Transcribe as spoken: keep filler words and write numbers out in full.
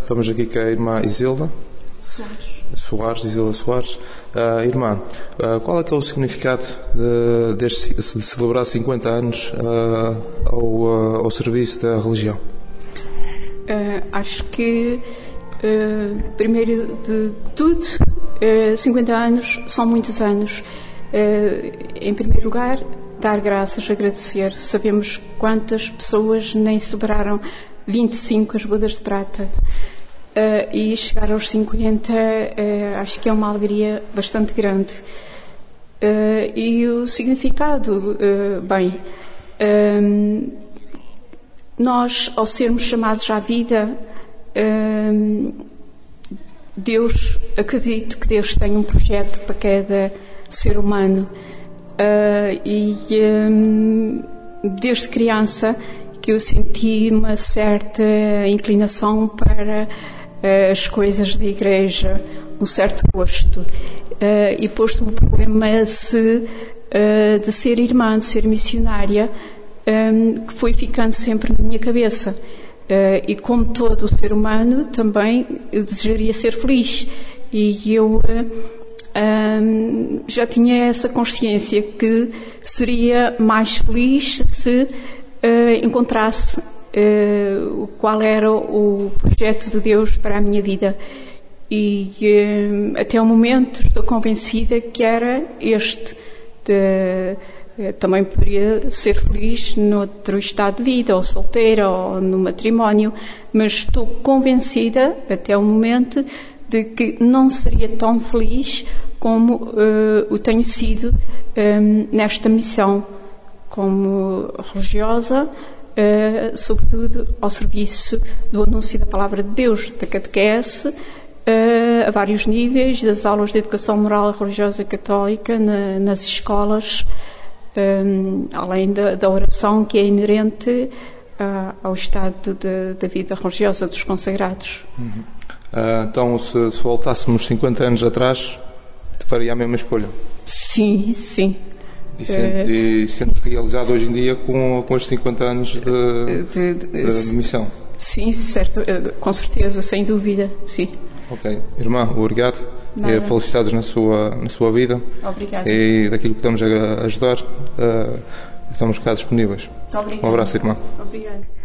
estamos aqui com a irmã Isilda Soares. Soares, Isilda Soares. Uh, irmã, uh, qual é que é o significado de, deste, de celebrar cinquenta anos uh, ao, uh, ao serviço da religião? Uh, acho que, uh, primeiro de tudo, uh, cinquenta anos são muitos anos. Uh, em primeiro lugar, dar graças, agradecer. Sabemos quantas pessoas nem celebraram vinte e cinco as bodas de prata. Uh, e chegar aos cinquenta, uh, acho que é uma alegria bastante grande. Uh, e o significado, uh, bem, uh, nós, ao sermos chamados à vida, uh, Deus, acredito que Deus tem um projeto para cada ser humano. Uh, e uh, desde criança que eu senti uma certa inclinação para uh, as coisas da igreja, um certo gosto, uh, e posto-me o problema se, uh, de ser irmã, de ser missionária, um, que foi ficando sempre na minha cabeça. Uh, e como todo o ser humano, também eu desejaria ser feliz. E eu uh, um, já tinha essa consciência que seria mais feliz se Uh, encontrasse uh, qual era o projeto de Deus para a minha vida. E uh, até o momento estou convencida que era este. De, uh, também poderia ser feliz noutro estado de vida, ou solteira, ou no matrimónio, mas estou convencida até o momento de que não seria tão feliz como uh, o tenho sido um, nesta missão como religiosa, uh, sobretudo ao serviço do anúncio da palavra de Deus, da catequese, uh, a vários níveis, das aulas de educação moral e religiosa católica na, nas escolas, um, além da, da oração que é inerente uh, ao estado de, da vida religiosa dos consagrados. Uhum. Uh, então, se, se voltássemos cinquenta anos atrás, faria a mesma escolha? Sim, sim. E sente, e sente-se realizado hoje em dia com, com estes cinquenta anos de, de, de, de missão? Sim, certo, com certeza, sem dúvida, sim. Ok. Irmã, obrigado. E felicidades na sua, na sua vida. Obrigada. E daquilo que estamos a ajudar, uh, estamos cá disponíveis. Obrigada. Um abraço, irmã. Obrigada.